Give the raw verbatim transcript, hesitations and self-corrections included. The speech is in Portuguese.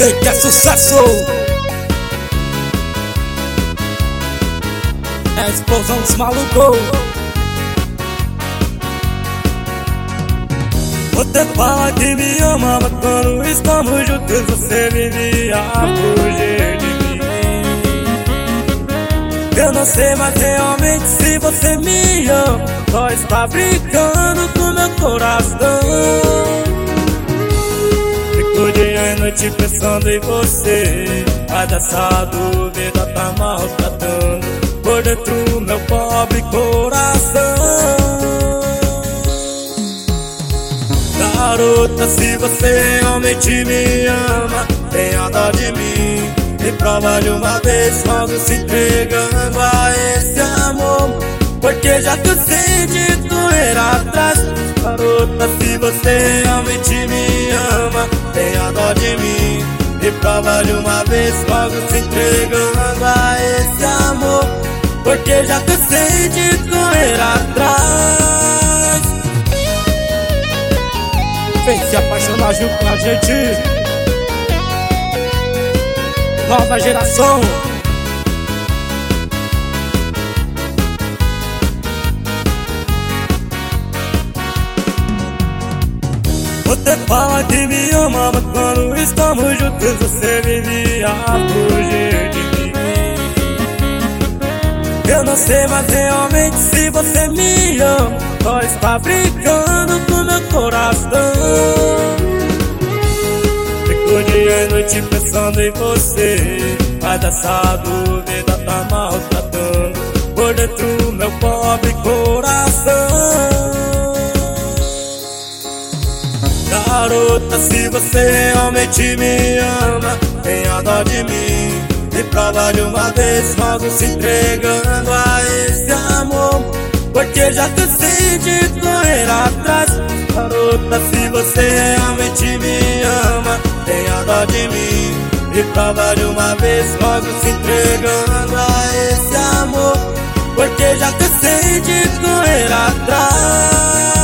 Vem que é sucesso! É a explosão dos malucos. Você fala que me ama, mas quando estamos juntos você vivia a fugir de mim. Eu não sei mais realmente se você me ama, só está brincando com meu coração. Fico dia e noite pensando em você, mas essa dúvida tá maltratando por dentro meu pobre coração. Garota, se você realmente me ama, tenha dó de mim, me prova de uma vez logo se entregando a esse amor, porque já cansei de correr atrás. Garota, se você realmente me ama, tenha dó de mim, me prova de uma vez logo se entregando a esse amor, porque já cansei de correr atrás. Vem se apaixonar junto com a gente, nova geração. Você fala que me ama, mas quando estamos juntos você vivia a fugir de mim. Eu não sei mais realmente se você me ama, só está brincando com meu coração. Fico dia e noite pensando em você, mas essa dúvida tá maltratando por dentro meu pobre coração. Garota, se você realmente me ama, tenha dó de mim, me prova de uma vez logo se entregando a esse amor, porque já cansei de correr atrás. Garota, se você realmente me ama, tenha dó de mim, me prova de uma vez logo se entregando a esse amor, porque já cansei de correr atrás.